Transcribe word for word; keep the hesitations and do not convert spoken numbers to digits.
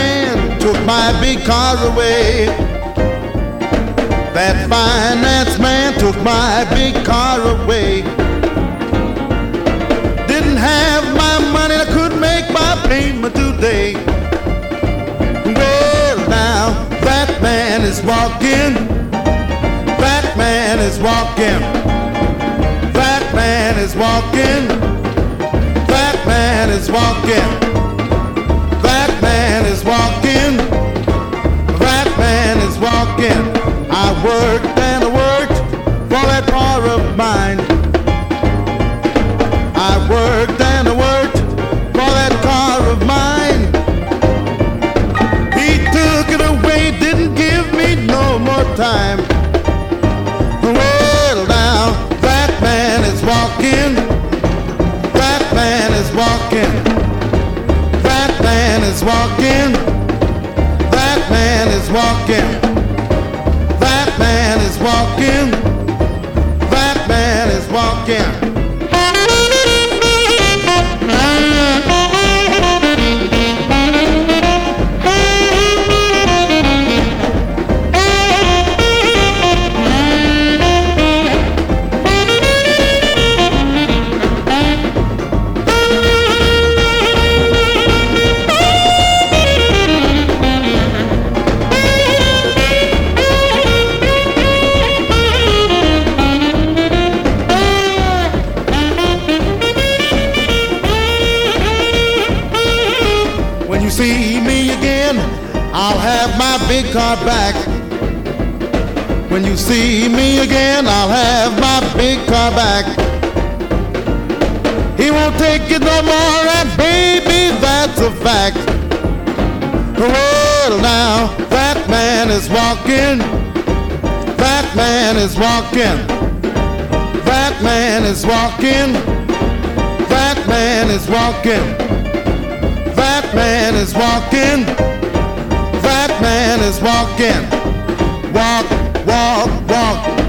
man took my big car away. That finance man took my big car away. Didn't have my money, I couldn't make my payment today. Well, now that man is walking. That man is walking. That man is walking. That man is walking. That man is walking. That man is walking. I worked and I worked for that car of mine. I worked and I worked for that car of mine. He took it away, didn't give me no more time. Well, now that man is walking. That man is walking. That man is walking. That man is walking. That man is walking. That man is walking. When you see me again, I'll have my big car back. When you see me again, I'll have my big car back. He won't take it no more, and baby, that's a fact. Well, now that man is walking. That man is walking. That man is walking. That man is walking. That man is walking. That man is walking. Walk, walk, walk.